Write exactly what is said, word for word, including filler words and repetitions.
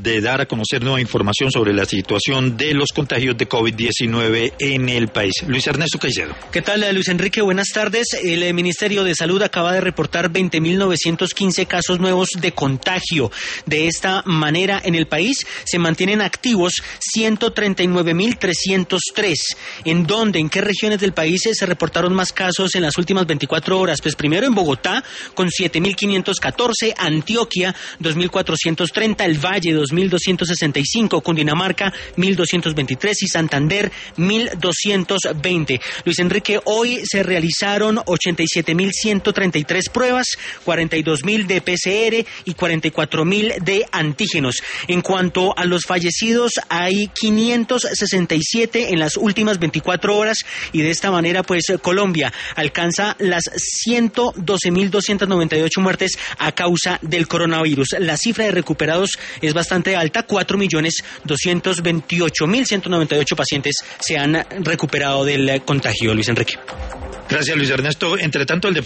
de dar a conocer nueva información sobre la situación de los contagios de COVID diecinueve en el país. Luis Ernesto Caicedo. ¿Qué tal, Luis Enrique? Buenas tardes. El Ministerio de Salud acaba de reportar veinte mil novecientos quince casos nuevos de contagio. De esta manera, en el país se mantienen activos ciento treinta y nueve mil trescientos tres. ¿En dónde? ¿En qué regiones del país se reportaron más casos en las últimas veinticuatro horas? Pues primero en Bogotá, con siete mil quinientos catorce, Antioquia, dos mil cuatrocientos treinta, El Valle, dos mil doscientos sesenta y cinco, Cundinamarca, mil doscientos veintitrés y Santander, mil doscientos veinte. Luis Enrique, hoy se realizaron ochenta y siete mil ciento treinta y tres pruebas, cuarenta y dos mil de P C R y cuarenta y cuatro mil de antígenos. En cuanto a los fallecidos, hay quinientos sesenta y siete en las últimas veinticuatro horas y de esta manera, pues, Colombia alcanza las ciento doce mil doscientos noventa y ocho muertes a causa del coronavirus. La cifra de recuperados es bastante alta, cuatro millones doscientos veintiocho mil ciento noventa y ocho pacientes se han recuperado del contagio. Luis Enrique. Gracias, Luis Ernesto. Entre tanto, el